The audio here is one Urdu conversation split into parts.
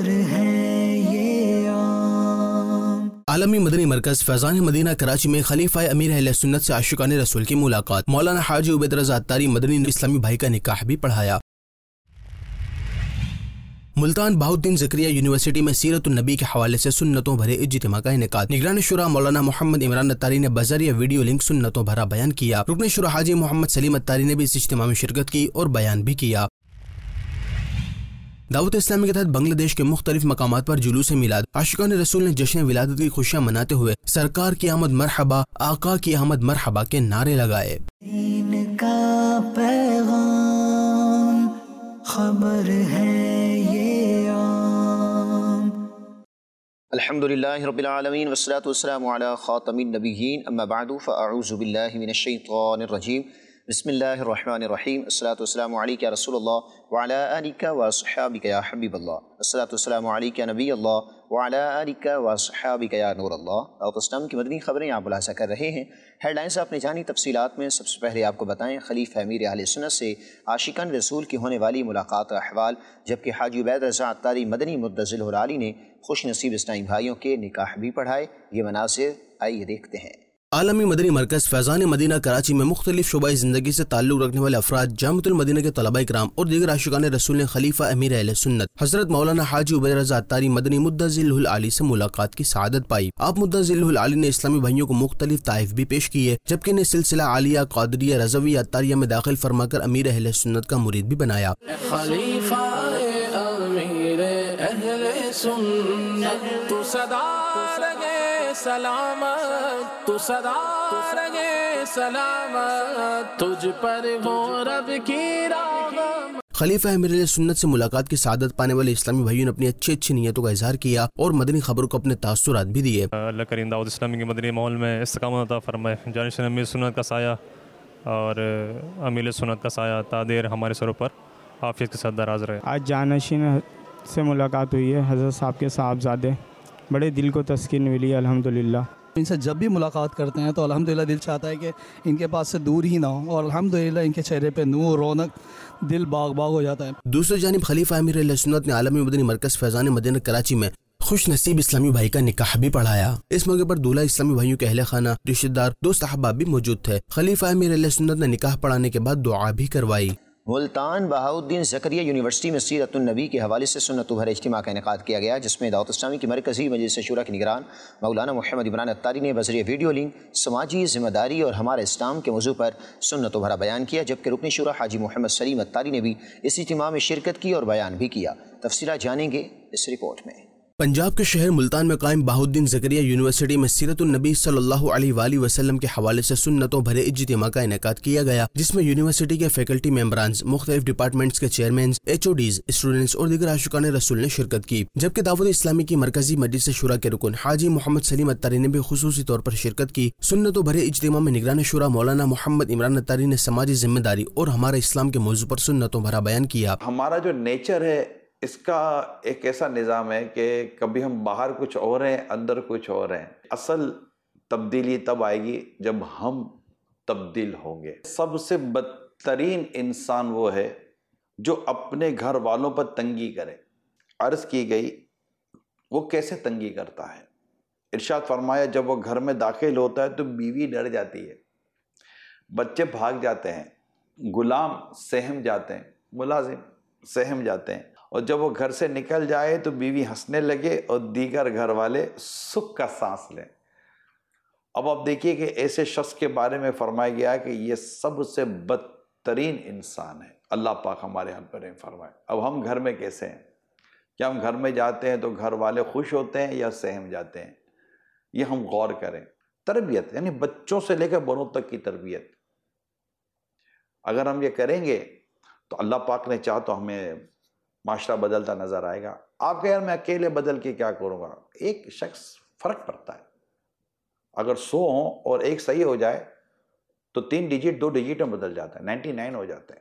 خبر ہے یہ عام۔ عالمی مدنی مرکز فیضان مدینہ کراچی میں خلیفہ امیر اہل سنت سے عاشقان رسول کی ملاقات، مولانا حاجی عبید رضا عطاری مدنی نے اسلامی بھائی کا نکاح بھی پڑھایا۔ ملتان بہاؤالدین زکریا یونیورسٹی میں سیرت النبی کے حوالے سے سنتوں بھرے اجتماع کا انعقاد، نگران شورا مولانا محمد عمران عطاری نے بذریعہ ویڈیو لنک سنتوں بھرا بیان کیا۔ رکن شورا حاجی محمد سلیم عطاری نے بھی اس اجتماع میں شرکت کی اور بیان بھی کیا۔ دعوت اسلامی کے تحت بنگلہ دیش کے مختلف مقامات پر جلوس میلاد، عاشقان رسول نے جشن ولادت کی خوشیاں مناتے ہوئے سرکار کی آمد مرحبا، آقا کی آمد مرحبا کے نعرے لگائے۔ دین کا پیغام خبر ہے یہ عام۔ الحمدللہ رب العالمین والصلاة والسلام علی خاتم النبیین، اما بعد فاعوذ باللہ من الشیطان الرجیم، بسم اللہ الرحمن الرحیم، الصلاة والسلام علیک یا رسول اللہ وعلی آلک واصحابک یا حبیب اللہ، الصلاة والسلام علیک یا نبی اللہ وعلی آلک واصحابک یا نور اللہ۔ دعوت اسلام کی مدنی خبریں آپ ملاحظہ کر رہے ہیں۔ ہیڈ لائنز آپ نے جانی، تفصیلات میں سب سے پہلے آپ کو بتائیں خلیفہ امیر اہل سنت سے عاشقان رسول کی ہونے والی ملاقات کا احوال، جبکہ حاجی عبید رضا عطاری مدنی مدظل العالی نے خوش نصیب اسلامی بھائیوں کے نکاح بھی پڑھائے۔ یہ مناظر آئیے دیکھتے ہیں۔ عالمی مدنی مرکز فیضان مدینہ کراچی میں مختلف شعبۂ زندگی سے تعلق رکھنے والے افراد، جامعۃ المدینہ کے طلباء کرام اور دیگر عاشقان رسول نے خلیفہ امیر اہل سنت حضرت مولانا حاجی عبید رضا عطاری مدنی مدظل العالی سے ملاقات کی سعادت پائی۔ آپ مدظل العالی نے اسلامی بھائیوں کو مختلف تحائف بھی پیش کیے، جبکہ انہیں سلسلہ عالیہ قادریہ رضویہ عطاریہ میں داخل فرما کر امیر اہل سنت کا مرید بھی بنایا۔ خلیفہ امیر اہل سنت تو صدا رہے سلامت، تو صدا رہے سلامت، تجھ پر ہو رب کی رحمت۔ خلیفہ امیر اہل سنت سے ملاقات کی سعادت پانے والے اسلامی بھائیوں نے اپنی اچھی نیتوں کا اظہار کیا اور مدنی خبروں کو اپنے تاثرات بھی دیے۔ اللہ کریم دعوت اسلامی کے مدنی ماحول میں استقامت عطا فرمائے، جانشین امیر سنت کا سایہ اور امیر سنت کا سایہ تا دیر ہمارے سروں پر عافیت کے ساتھ دراز رہے۔ آج جانشین سے ملاقات ہوئی ہے، حضرت صاحب کے صاحبزادے، بڑے دل کو تسکین ملی الحمدللہ۔ ان سے جب بھی ملاقات کرتے ہیں تو الحمدللہ دل چاہتا ہے کہ ان کے پاس سے دور ہی نہ ہو، اور الحمدللہ ان کے چہرے پہ نور، رونق، دل باغ باغ ہو جاتا ہے۔ دوسری جانب خلیفہ امیر اہل سنت نے عالمی مدنی مرکز فیضان مدینہ کراچی میں خوش نصیب اسلامی بھائی کا نکاح بھی پڑھایا۔ اس موقع پر دولہا اسلامی بھائیوں کے اہل خانہ، رشتہ دار، دوست احباب بھی موجود تھے۔ خلیفہ امیر اہل سنت نے نکاح پڑھانے کے بعد دعا بھی کروائی۔ ملتان بہاؤالدین زکریا یونیورسٹی میں سیرت النبی کے حوالے سے سنتوں بھرے اجتماع کا انعقاد کیا گیا، جس میں دعوت اسلامی کی مرکزی مجلس شورا کے نگران مولانا محمد عمران عطاری نے بذریعہ ویڈیو لنک سماجی ذمہ داری اور ہمارا اسلام کے موضوع پر سنتوں بھرا بیان کیا، جبکہ رکن شورا حاجی محمد سلیم عطاری نے بھی اس اجتماع میں شرکت کی اور بیان بھی کیا۔ تفصیلات جانیں گے اس رپورٹ میں۔ پنجاب کے شہر ملتان میں قائم بہاؤالدین زکریا یونیورسٹی میں سیرت النبی صلی اللہ علیہ وآلہ وسلم کے حوالے سے سنتوں بھرے اجتماع کا انعقاد کیا گیا، جس میں یونیورسٹی کے فیکلٹی ممبرانز، مختلف ڈپارٹمنٹس کے چیئرمینز، HODs، اسٹوڈنٹس اور دیگر عاشقان رسول نے شرکت کی، جبکہ دعوت اسلامی کی مرکزی مجلس شورا کے رکن حاجی محمد سلیم عطاری نے بھی خصوصی طور پر شرکت کی۔ سنتوں بھرے اجتماع میں نگران شورا مولانا محمد عمران عطاری نے سماجی ذمہ داری اور ہمارا اسلام کے موضوع پر سنتوں بھرا بیان کیا۔ ہمارا جو نیچر ہے اس کا ایک ایسا نظام ہے کہ کبھی ہم باہر کچھ اور ہیں، اندر کچھ اور ہیں۔ اصل تبدیلی تب آئے گی جب ہم تبدیل ہوں گے۔ سب سے بدترین انسان وہ ہے جو اپنے گھر والوں پر تنگی کرے۔ عرض کی گئی وہ کیسے تنگی کرتا ہے؟ ارشاد فرمایا جب وہ گھر میں داخل ہوتا ہے تو بیوی ڈر جاتی ہے، بچے بھاگ جاتے ہیں، غلام سہم جاتے ہیں، ملازم سہم جاتے ہیں، اور جب وہ گھر سے نکل جائے تو بیوی ہنسنے لگے اور دیگر گھر والے سکھ کا سانس لیں۔ اب آپ دیکھیے کہ ایسے شخص کے بارے میں فرمایا گیا کہ یہ سب سے بدترین انسان ہے۔ اللہ پاک ہمارے حال پر فرمائے۔ اب ہم گھر میں کیسے ہیں؟ کیا ہم گھر میں جاتے ہیں تو گھر والے خوش ہوتے ہیں یا سہم جاتے ہیں؟ یہ ہم غور کریں۔ تربیت یعنی بچوں سے لے کر بڑوں تک کی تربیت، اگر ہم یہ کریں گے تو اللہ پاک نے چاہا تو ہمیں معاشرہ بدلتا نظر آئے گا۔ آپ کہ یار میں اکیلے بدل کے کیا کروں گا؟ ایک شخص فرق پڑتا ہے۔ اگر 100 ہوں اور ایک صحیح ہو جائے تو 3 ڈیجٹ 2 ڈیجٹ میں بدل جاتا ہے، 99 ہو جاتا ہے۔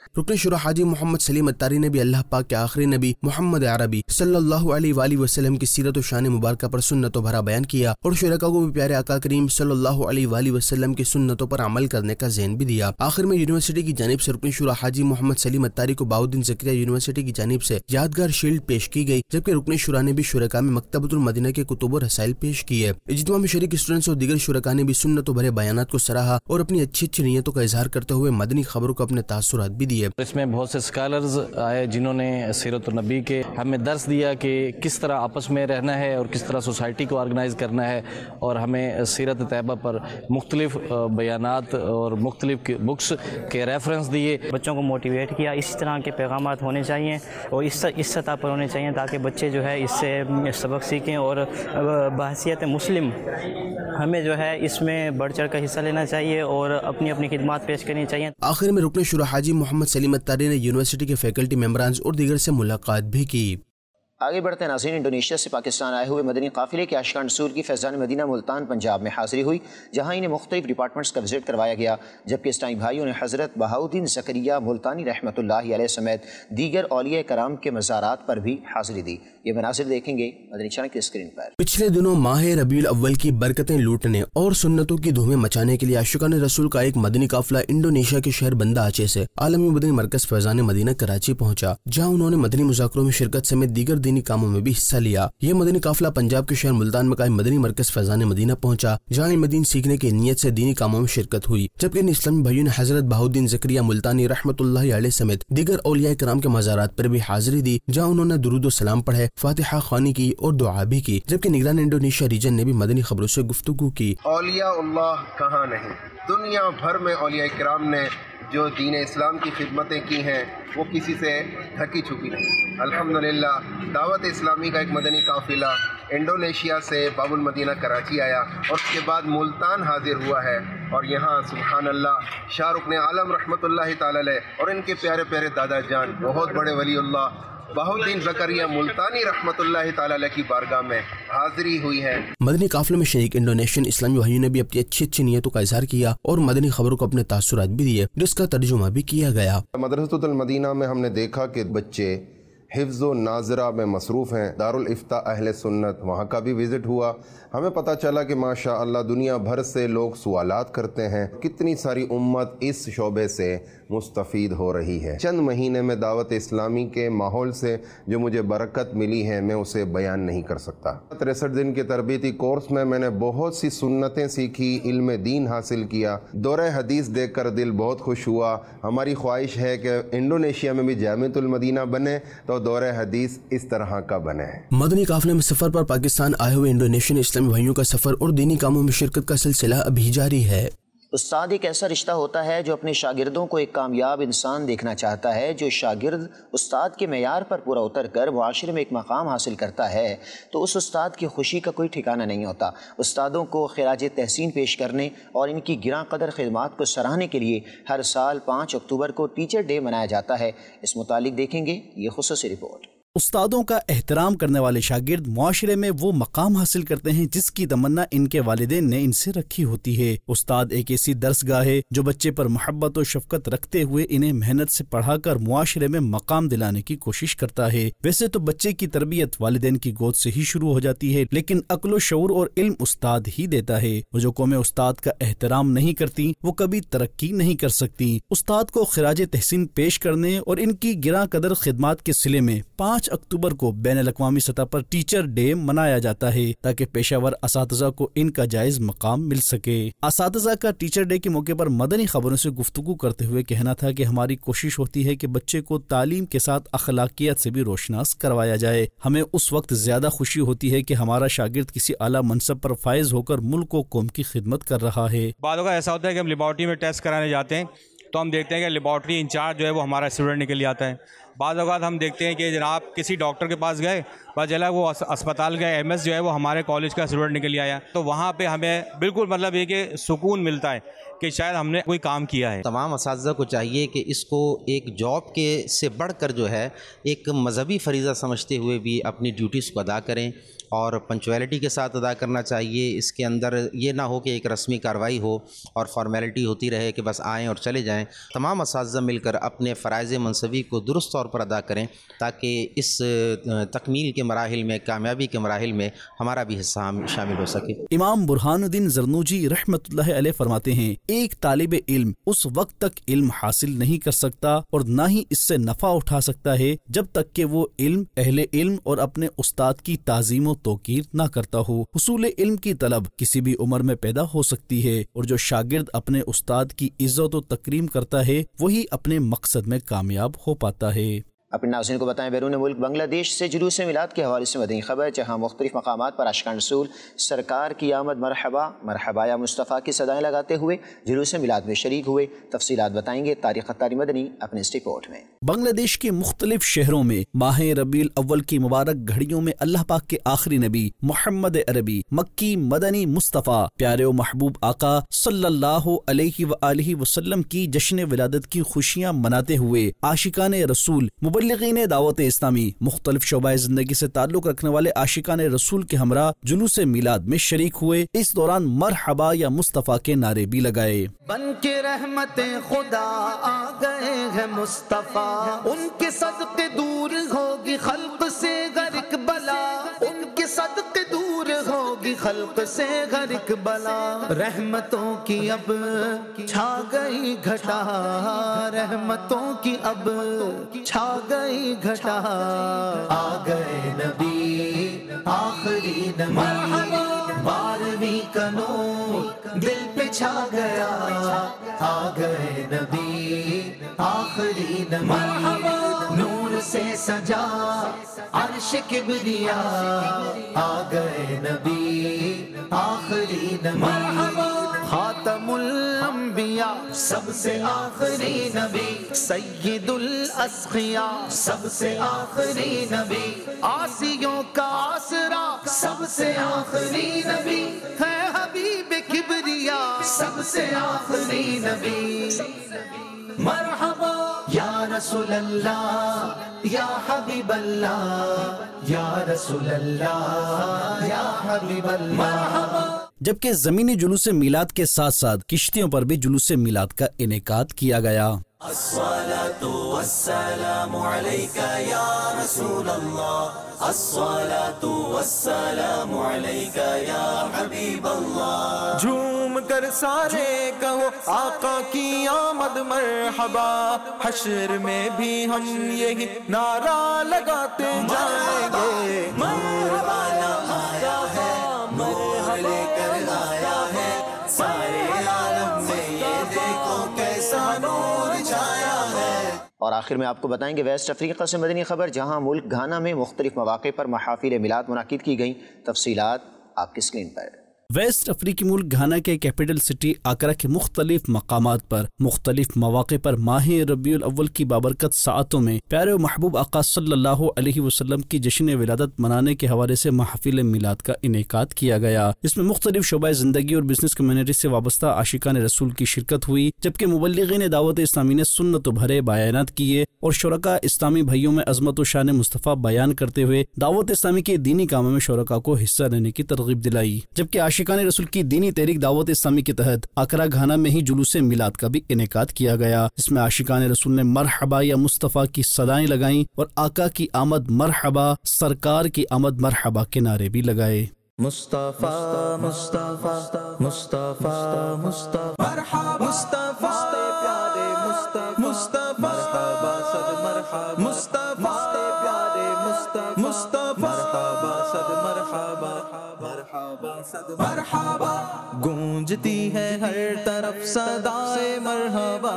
रुकन शुरा हाजी मोहम्मद सलीम अत्तारी ने भी अल्लाह पाक के आखिरी नबी मोहम्मद अरबी सल्लल्लाहु अलैहि वसल्लम की सीरत और शान मुबारक पर सुन्नतों भरा बयान किया और शुरका को भी प्यारे आका करीम सल्लल्लाहु अलैहि वसल्लम की सुन्नतों पर अमल करने का ज़हन भी दिया। आखिर में यूनिवर्सिटी की जानिब से रुकन शुरा हाजी मोहम्मद सलीम अत्तारी को बाउद्दीन ज़करिया यूनिवर्सिटी की जानिब से यादगार शील्ड पेश की गई, जबकि रुकन शुरा ने भी शुरका में मकतबतुल मदीना के कुतुब और रसाइल पेश किए। इज्तिमा में शरीक स्टूडेंट्स और दीगर शुरका ने भी सुन्नतों भरे बयानात को सराहा और अपनी अच्छी नीयतों का इजहार करते हुए मदनी खबरों को अपने तासुरात भी दिए। इसमें बहुत से स्कॉलर्स आए जिन्होंने सीरत नबी के हमें दर्स दिया कि किस तरह आपस में रहना है और किस तरह सोसाइटी को ऑर्गेनाइज करना है, और हमें सीरत तैयबा पर मुख्तलिफ बयानात और मुख्तलिफ बुक्स के रेफरेंस दिए। बच्चों को मोटिवेट किया, इस तरह के पैगामात होने चाहिए और इस सतह पर होने चाहिए ताकि बच्चे जो है इससे सबक सीखें और बहैसियत मुस्लिम हमें जो है इसमें बढ़ चढ़ कर हिस्सा लेना चाहिए और अपनी अपनी खिदमत पेश करनी चाहिए। आखिर में रुकन शुरा हाजी मोहम्मद सलीम अत्तारी ने यूनिवर्सिटी के फैकल्टी मेंबरान और दीगर से मुलाकात भी की। आगे बढ़ते हैं नाज़रीन, इंडोनेशिया से पाकिस्तान आए हुए मदनी काफ़िले के आशिकान रसूल की फैज़ान मदीना मुल्तान पंजाब में हाज़िरी हुई, जहाँ इन्हें मुख्तलिफ डिपार्टमेंट्स का विज़िट करवाया गया, जबकि इस्लामी भाइयों ने हज़रत बहाउद्दीन ज़करिया मुल्तानी रहमतुल्लाहि अलैह समेत दीगर औलिया कराम के मज़ारात पर भी हाज़िरी दी। ये मनाज़िर देखेंगे मदनी चैनल की स्क्रीन पर। पिछले दिनों माह रबीउल अव्वल की बरकतें लूटने और सुन्नतों की धूमें मचाने के लिए आशिकान रसूल का एक मदनी काफ़िला इंडोनेशिया के शहर बंदा आचे से आलमी मदनी मरकज़ फैज़ान मदीना कराची पहुँचा, जहाँ उन्होंने मदनी मुज़ाकरों में शिरकत समेत दीगर दीनी कामों में भी हिस्सा लिया। यह मदनी काफिला पंजाब के शहर मुल्तान में कायम मदनी मरकज फैज़ान मदीना पहुंचा, जहाँ इल्म दीन सीखने की नीयत से दीनी कामों में शिरकत हुई, जबकि इन इस्लामी भाइयों ने हजरत बहाउद्दीन ज़करिया मुल्तानी रहमतुल्लाहि अलैह समेत दीगर औलिया कराम के मज़ारात पर भी हाजिरी दी, जहाँ उन्होंने दुरूद व सलाम पढ़े, फातिहा ख़वानी की और दुआ भी की। जबकि निगरान इंडोनेशिया रीजन ने भी मदनी खबरों से गुफ्तगू की। औलिया अल्लाह कहाँ नहीं, दुनिया भर में औलिया कराम ने जो दीन इस्लाम की खिदमतें की हैं वो किसी से थकी छुपी नहीं। अल्हम्दुलिल्लाह दावत इस्लामी का एक मदनी काफ़िला इंडोनेशिया से बाबुल मदीना कराची आया और उसके बाद मुल्तान हाजिर हुआ है, और यहाँ सुबहान अल्लाह शाहरुख ने आलम रहमतुल्लाहि ताला अलैह और इनके प्यारे प्यारे दादा जान बहुत बड़े वलीउल्लाह बहाउद्दीन ज़करिया मुल्तानी रहमतुल्लाहि ताला अलैह की बारगाह में हाजिरी हुई है। मदनी काफिले में शरीक इंडोनेशियन इस्लामी भाइयों ने भी अपनी अच्छी नीयतों का इजहार किया और मदनी खबरों को अपने तासुरात भी दिए, जिसका तर्जुमा भी किया गया। मदरसतुल मदीना में हमने देखा कि बच्चे हिफ्ज़ व नाज़रा में मसरूफ़ हैं। दारुल इफ्ता अहले सुन्नत, वहाँ का भी विज़िट हुआ। हमें पता चला कि माशा अल्लाह दुनिया भर से लोग सवालात करते हैं, कितनी सारी उम्मत इस शोबे से मुस्तफ़ीद हो रही है। चंद महीने में दावत इस्लामी के माहौल से जो मुझे बरकत मिली है मैं उसे बयान नहीं कर सकता। 63 दिन के तरबीती कोर्स में मैंने बहुत सी सुन्नतें सीखी, इल्म दीन हासिल किया, दौरे हदीस देखकर दिल बहुत खुश हुआ। हमारी ख्वाहिश है कि इंडोनेशिया में भी जामिअतुल मदीना बने तो दौरे हदीस इस तरह का बने। मदनी काफिले में सफर पर पाकिस्तान आए हुए इंडोनेशियन इस्लामी भाइयों का सफर और दीनी कामों में शिरकत का सिलसिला अभी जारी है। उस्ताद एक ऐसा रिश्ता होता है जो अपने शागिर्दों को एक कामयाब इंसान देखना चाहता है। जो शागिर्द उस्ताद के मेयार पर पूरा उतर कर मुआशरे में एक मकाम हासिल करता है तो उस उस्ताद की खुशी का कोई ठिकाना नहीं होता। उस्तादों को खिराज तहसीन पेश करने और इनकी गिरां कदर खिदमात को सराहने के लिए हर साल 5 अक्टूबर को टीचर डे मनाया जाता है। इस मुतालिक देखेंगे ये खुसूसी रिपोर्ट। उस्तादों का एहतराम करने वाले शागिर्द मुआशरे में वो मकाम हासिल करते हैं जिसकी तमन्ना इनके वालिदैन ने इनसे रखी होती है। उस्ताद एक ऐसी दर्सगाह है जो बच्चे पर मोहब्बत और शफकत रखते हुए इन्हें मेहनत से पढ़ाकर मुआशरे में मकाम दिलाने की कोशिश करता है। वैसे तो बच्चे की तरबियत वालिदैन की गोद से ही शुरू हो जाती है, लेकिन अक्ल शऊर और इल्म उस्ताद ही देता है। वो जो कौमें उस्ताद का एहतराम नहीं करती वो कभी तरक्की नहीं कर सकती। उस्ताद को खिराज तहसीन पेश करने और इनकी गिरां कदर खिदमात के सिले में 5 अक्टूबर को बैनुल-अक़वामी सतह पर टीचर डे मनाया जाता है ताकि पेशावर असातिज़ा को इनका जायज मकाम मिल सके। असातिज़ा का टीचर डे के मौके पर मदनी खबरों से गुफ्तगू करते हुए कहना था कि हमारी कोशिश होती है कि बच्चे को तालीम के साथ अखलाकियत से भी रोशनास करवाया जाए। हमें उस वक्त ज्यादा खुशी होती है कि हमारा शागिर्द किसी आला मनसब पर फायज होकर मुल्क व कौम की खिदमत कर रहा है। बाद का ऐसा होता है कि हम लेबॉर्ट्री में टेस्ट कराने जाते हैं तो हम देखते हैं कि लेबॉर्ट्री इंचार्ज जो है वो हमारा स्टूडेंट निकल आता है। बाद अवत हम देखते हैं कि जनाब किसी डॉक्टर के पास गए, पता चला वो अस्पताल गए, एमएस जो है वो हमारे कॉलेज का स्टूडेंट निकल आया। तो वहाँ पे हमें बिल्कुल मतलब ये कि सुकून मिलता है कि शायद हमने कोई काम किया है। तमाम असातिज़ा को चाहिए कि इसको एक जॉब के से बढ़कर जो है एक मजहबी फरीज़ा समझते हुए भी अपनी ड्यूटीज़ को अदा करें اور پنچویلٹی کے ساتھ ادا کرنا چاہیے. اس کے اندر یہ نہ ہو کہ ایک رسمی کارروائی ہو اور فارمیلٹی ہوتی رہے کہ بس آئیں اور چلے جائیں. تمام اساتذہ مل کر اپنے فرائض منصبی کو درست طور پر ادا کریں تاکہ اس تکمیل کے مراحل میں، کامیابی کے مراحل میں ہمارا بھی حصہ شامل ہو سکے. امام برہان الدین زرنوجی رحمۃ اللہ علیہ فرماتے ہیں، ایک طالب علم اس وقت تک علم حاصل نہیں کر سکتا اور نہ ہی اس سے نفع اٹھا سکتا ہے جب تک کہ وہ علم، اہل علم اور اپنے استاد کی تعظیم و توقیر نہ کرتا ہو. حصول علم کی طلب کسی بھی عمر میں پیدا ہو سکتی ہے اور جو شاگرد اپنے استاد کی عزت و تکریم کرتا ہے وہی اپنے مقصد میں کامیاب ہو پاتا ہے. اپنے ناظرین کو بتائیں بیرون ملک بنگلہ دیش سے جلوس میلاد کے حوالے سے مدنی خبر، جہاں مختلف مقامات پر عاشقان رسول سرکار کی آمد مرحبا مرحبا یا مصطفیٰ کی صدائیں لگاتے ہوئے جلوس میلاد میں شریک ہوئے. تفصیلات بتائیں گے طارق ختاری مدنی اپنے اس رپورٹ میں. بنگلہ دیش کے مختلف شہروں میں ماہ ربیع الاول کی مبارک گھڑیوں میں اللہ پاک کے آخری نبی محمد عربی مکی مدنی مصطفیٰ پیارے و محبوب آقا صلی اللہ علیہ وآلہ وسلم کی جشن ولادت کی خوشیاں مناتے ہوئے عاشقان رسول، مبلغین دعوت اسلامی، مختلف شعبۂ زندگی سے تعلق رکھنے والے عاشقان رسول کے ہمراہ جلوس میلاد میں شریک ہوئے. اس دوران مرحبا یا مصطفیٰ کے نعرے بھی لگائے. بن کے رحمت خدا آ گئے ہیں مصطفیٰ، ان کے صدقے دور ہوگی خلق سے غرق بلا، ان کے صدقے دور ہوگی خلق سے غرق بلا. رحمتوں کی اب چھا گئی گھٹا، رحمتوں کی اب چھا گئی گھٹا. آ گئے نبی آخری نبی، 12ویں کا نور دل پہ چھا گیا. آ گئے نبی آخری نبی، نور سے سجا عرش کبریا. آ گئے نبی آخری نبی، خاتم الانبیاء سب سے آخری نبی، سید الاسقیاء سب سے آخری نبی، آسیوں کا آسرا سب سے آخری نبی، ہے حبیب کبریا سب سے آخری نبی. مرحبا یا رسول اللہ یا حبیب اللہ، یا رسول اللہ یا حبیب اللہ. جبکہ زمینی جلوس میلاد کے ساتھ ساتھ کشتیوں پر بھی جلوس میلاد کا انعقاد کیا گیا. الصلاة والسلام علیک یا رسول اللہ، الصلاة والسلام علیک یا حبیب اللہ. جھوم کر سارے کہو آقا کی آمد مرحبا، حشر میں بھی ہم یہی نعرہ لگاتے جائیں گے. نور والا آیا ہے، نور لے کر آیا ہے، سارے عالم میں یہ دیکھو کیسا نور چھایا ہے. اور آخر میں آپ کو بتائیں گے ویسٹ افریقہ سے مدنی خبر، جہاں ملک گھانا میں مختلف مواقع پر محافل میلاد منعقد کی گئیں. تفصیلات آپ کی اسکرین پر. ویسٹ افریقی ملک گھانا کے کیپٹل سٹی آکرا کے مختلف مقامات پر مختلف مواقع پر ماہ ربیع الاول کی بابرکت ساعتوں میں پیارے و محبوب آقا صلی اللہ علیہ وسلم کی جشن ولادت منانے کے حوالے سے محافل میلاد کا انعقاد کیا گیا. اس میں مختلف شعبۂ زندگی اور بزنس کمیونٹی سے وابستہ عاشقان رسول کی شرکت ہوئی، جبکہ مبلغین دعوت اسلامی نے سنت بھرے بیانات کیے اور شرکاء اسلامی بھائیوں میں عظمت و شان مصطفیٰ بیان کرتے ہوئے دعوت اسلامی کے دینی کاموں میں شرکاء کو حصہ لینے کی ترغیب دلائی. جبکہ عاشقان رسول کی دینی تحریک دعوت اسلامی کے تحت آکرا گھانا میں ہی جلوس میلاد کا بھی انعقاد کیا گیا. اس میں عاشقان رسول نے مرحبا یا مصطفیٰ کی صدائیں لگائیں اور آقا کی آمد مرحبا، سرکار کی آمد مرحبا کے نعرے بھی لگائے. مصطفیٰ مصطفیٰ مصطفیٰ مصطفیٰ مرحبا، مصطفیٰ پیارے مصطفیٰ، مصطفیٰ مرحبا صد مرحبا، مصطفیٰ پیارے مصطفیٰ، مصطفیٰ مرحبا صد مرحبا، مرحبا صد مرحبا. گونجتی ہے ہر طرف صدائے مرحبا،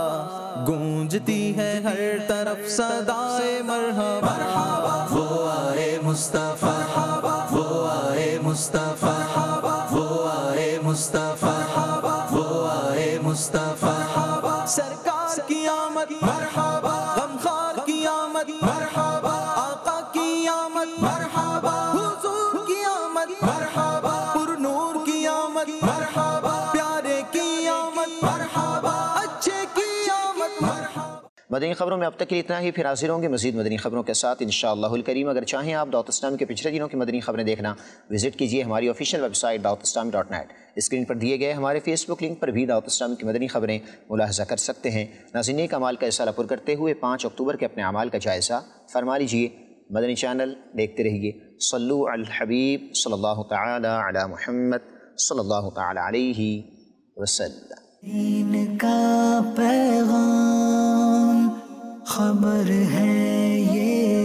گونجتی ہے ہر طرف صدائے مرحبا. وہ آئے مصطفیٰ، وہ آئے مصطفیٰ، وہ آئے مصطفیٰ، وہ آئے مصطفیٰ. سرکار کی آمد مرحبا، غمخوار کی آمد مرحبا، آقا کی آمد مرحبا، حضور کی آمد مرحبا، پر نور کی آمد مرحبا، پیارے کی آمد مرحبا، اچھے کی آمد مرحبا. مدنی خبروں میں اب تک کے لیے اتنا ہی، پھر حاضر ہوں گے مزید مدنی خبروں کے ساتھ انشاءاللہ الکریم۔ اگر چاہیں آپ دعوت اسلامی کے پچھلے دنوں کی مدنی خبریں دیکھنا، وزٹ کیجیے ہماری official website dawat-islami.net۔ Screen پر دیے گئے ہمارے فیس بک لنک پر بھی دعوت اسلامی کی مدنی خبریں ملاحظہ کر سکتے ہیں۔ ناظرین، نیک اعمال کا اصالہ پر کرتے ہوئے 5 اکتوبر کے اپنے اعمال کا جائزہ فرما لیجیے۔ مدنی چینل دیکھتے رہیے۔ صلو علی الحبیب صلی اللہ تعالی علی محمد صلی اللہ تعالی علیہ وسلم۔ دین کا پیغام خبر ہے یہ